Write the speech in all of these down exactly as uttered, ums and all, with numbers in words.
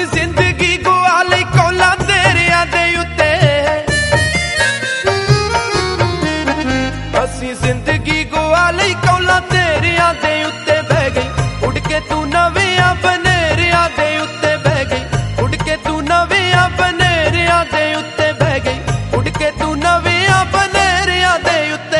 ਅਸੀਂ ਜ਼ਿੰਦਗੀ ਗੁਆ ਲਈ ਕੌਲਾਂ ਤੇਰਿਆਂ ਦੇ ਉੱਤੇ ਅਸੀਂ ਜ਼ਿੰਦਗੀ ਗੁਆ ਲਈ ਕੌਲਾਂ ਤੇਰਿਆਂ ਦੇ ਉੱਤੇ ਬਹਿ ਗਈ ਉੱਡ ਕੇ ਤੂੰ ਨਵਿਆਂ ਬਨੇਰਿਆਂ ਦੇ ਉੱਤੇ ਬਹਿ ਗਈ ਉੱਡ ਕੇ ਤੂੰ ਨਵਿਆਂ ਬਨੇਰਿਆਂ ਦੇ ਉੱਤੇ ਬਹਿ ਗਈ ਉੱਡ ਕੇ ਤੂੰ ਨਵਿਆਂ ਬਨੇਰਿਆਂ ਦੇ ਉੱਤੇ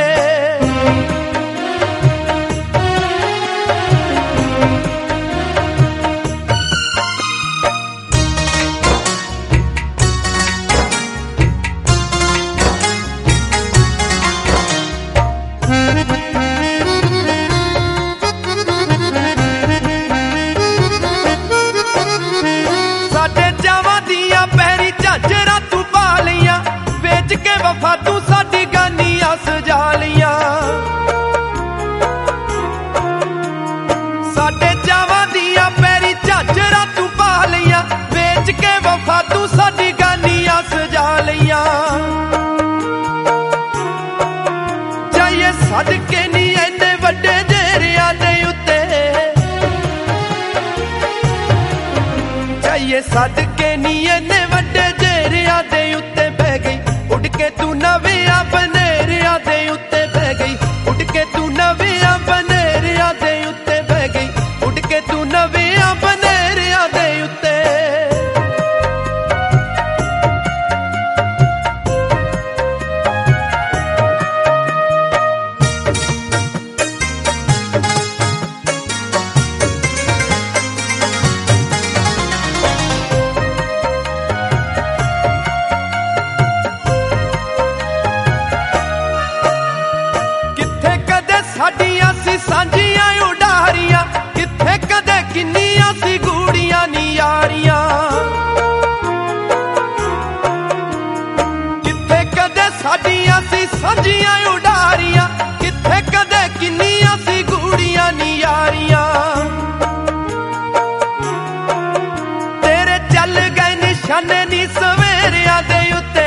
ਝਾਂਜਰਾਂ ਤੂੰ ਪਾ ਲਈਆਂ ਵੇਚ ਕੇ ਵਫਾ ਤੂੰ ਸਾਡੀ ਗਾਨੀਆਂ ਸਜਾ ਲਈਆਂ ਸਾਡੇ ਚਾਵਾਂ ਦੀਆਂ ਪੈਰੀ ਝਾਂਜਰਾਂ ਤੂੰ ਪਾ ਲਈਆਂ ਵੇਚ ਕੇ ਵਫਾ ਤੂੰ ਸਾਡੀ ਗਾਨੀਆਂ ਸਜਾ ਲਈਆਂ ਜਾਈਏ ਸਦਕੇ ਨੀ ਇੰਨੇ ਵੱਡੇ ਜੇਰਿਆਂ ਦੇ ਉੱਤੇ ਜਾਈਏ ਸਦਕੇ ਨੀ ਇੰਨੇ ਵੱਡੇ ਜੇਰਿਆਂ ਦੇ ਉੱਤੇ ਬਹਿ ਗਈ ਉੱਡ ਕੇ ਤੂੰ ਨਵਿਆਂ ਬਨੇਰਿਆਂ ਦੇ ਉੱਤੇ ਬਹਿ ਗਈ ਉੱਡ ਕੇ ਤੂੰ ਨਵਿਆਂ ਬਨੇਰਿਆਂ ਦੇ ਉੱਤੇ ਬਹਿ ਗਈ ਉੱਡ ਕੇ ਤੂੰ ਨਵਿਆਂ ਬਨੇਰਿਆਂ ਦੇ ਉੱਤੇ ਸਾਡੀਆਂ ਸੀ ਸਾਂਝੀਆਂ ਉਡਾਰੀਆਂ ਕਿੱਥੇ ਕਦੇ ਕਿੰਨੀਆਂ ਸੀ ਗੂੜੀਆਂ ਨੀ ਯਾਰੀਆਂ ਕਿੱਥੇ ਕਦੇ ਸਾਡੀਆਂ ਸੀ ਸਾਂਝੀਆਂ ਉਡਾਰੀਆਂ ਕਿੱਥੇ ਕਦੇ ਕਿੰਨੀਆਂ ਸੀ ਗੂੜੀਆਂ ਨੀ ਯਾਰੀਆਂ ਤੇਰੇ ਚੱਲ ਗਏ ਨਿਸ਼ਾਨੇ ਨੀ ਸਵੇਰਿਆਂ ਦੇ ਉੱਤੇ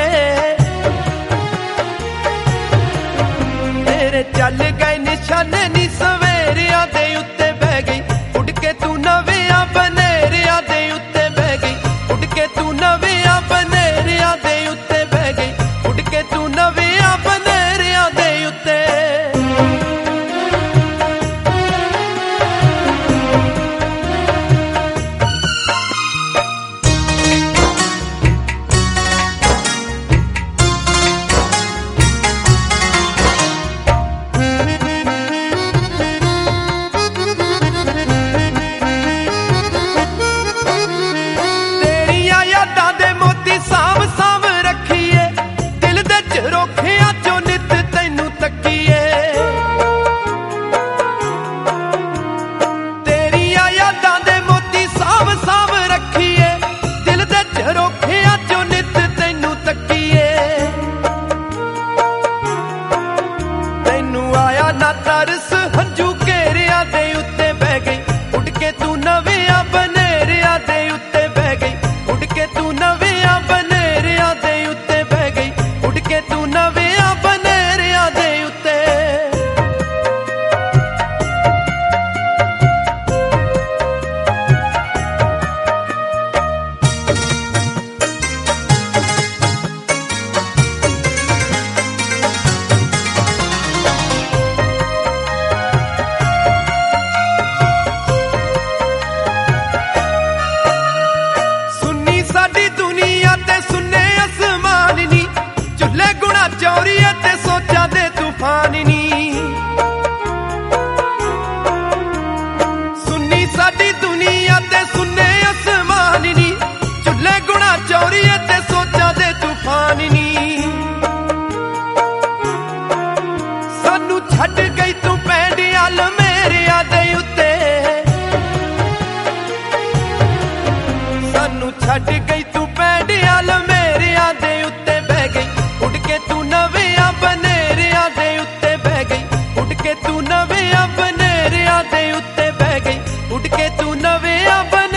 ਤੇਰੇ ਚੱਲ ਗਏ ਨਿਸ਼ਾਨੇ ਨੀ ਸਵੇਰਿਆਂ ਦੇ ਉੱਤੇ ਬਹਿ ਗਈ ਉੱਡ ਕੇ ਤੂੰ ਨਵਿਆਂ ਬਨੇਰਿਆਂ ਦੇ ਉੱਤੇ ਬਹਿ ਗਈ ਉੱਡ ਕੇ ਤੂੰ ਨਵਿਆਂ ਬਨੇਰਿਆਂ ਦੇ ਉੱਤੇ ਬਹਿ ਗਈ ਉੱਡ ਕੇ ਤੂੰ ਨਵਿਆਂ ਬਨੇਰਿਆਂ ਦੇ ਉੱਤੇ ਸਾਂਭ ਸਾਂਭ ਰੱਖੀਏ ਦਿਲ ਦੇ ਝਰੋਖਿਆਂ ਚੋਂ ਨਿੱਤ ਤੈਨੂੰ ਤੱਕੀਏ ਤੇਰੀਆਂ ਯਾਦਾਂ ਦੇ ਮੋਤੀ ਸਾਂਭ ਸਾਂਭ ਰੱਖੀਏ ਦਿਲ ਦੇ ਝਰੋਖਿਆਂ ਚੋਂ ਨਿੱਤ ਤੈਨੂੰ ਤੱਕੀਏ ਤੈਨੂੰ ਆਇਆ ਨਾ ਤਰਸ ਹੰਝੂ ਘੇਰਿਆਂ ਦੇ ਉੱਤੇ ਬਹਿ ਗਈ ਉੱਡ ਕੇ ਤੂੰ ਨਵਿਆਂ ਬਨੇਰਿਆਂ ਦੇ ਉੱਤੇ ਬਹਿ ਗਈ ਉੱਡ ਕੇ ਤੂੰ ਨਵਿਆਂ ਬਨੇਰਿਆਂ ਦੇ ਉੱਤੇ ਬਹਿ ਗਈ ਉੱਡ ਕੇ ਤੂੰ ਨਵਿਆਂ ਬਨੇਰਿਆਂ ਦੇ ਉੱਤੇ ਸੁੰਨੀ ਸਾਡੀ ਦੁਨੀਆ ਤੇ ਸੁੰਨੇ ਅਸਮਾਨ ਨੀ ਝੁੱਲੇ ਗੁਣਾ ਚੌਰੀਏ ਤੇ ਸੋਚਾਂ ਦੇ ਤੂਫਾਨ ਨੀ ਸੁੰਨੀ ਸਾਡੀ ਦੁਨੀਆ ਤੇ ਸੁੰਨੇ ਅਸਮਾਨ ਨੀ ਝੁੱਲੇ ਗੁਣਾ ਚੌਰੀਏ ਤੇ ਸੋਚਾਂ ਦੇ ਤੂਫਾਨ ਨੀ ਸਾਨੂੰ ਛੱਡ ਗਈ ਤੂੰ ਪੈਂਡਿਆਂ ਲਮੇਰਿਆਂ ਦੇ ਉੱਤੇ ਸਾਨੂੰ ਛੱਡ ਗਈ ਤੂੰ ਪੈਂਡਿਆਂ ਲਮੇਰਿਆਂ ਦੇ ਉੱਤੇ ਬਹਿ ਗਈ ਉੱਡ ਕੇ ਤੂੰ ਨਵਿਆਂ ਬਨੇਰਿਆਂ ਦੇ ਉੱਤੇ ਬਹਿ ਗਈ ਉੱਡ ਕੇ ਤੂੰ ਨਵਿਆਂ ਬਨੇਰਿਆਂ ਦੇ ਉੱਤੇ ਬਹਿ ਗਈ ਉੱਡ ਕੇ ਤੂੰ ਨਵਿਆਂ ਬਨੇਰਿਆਂ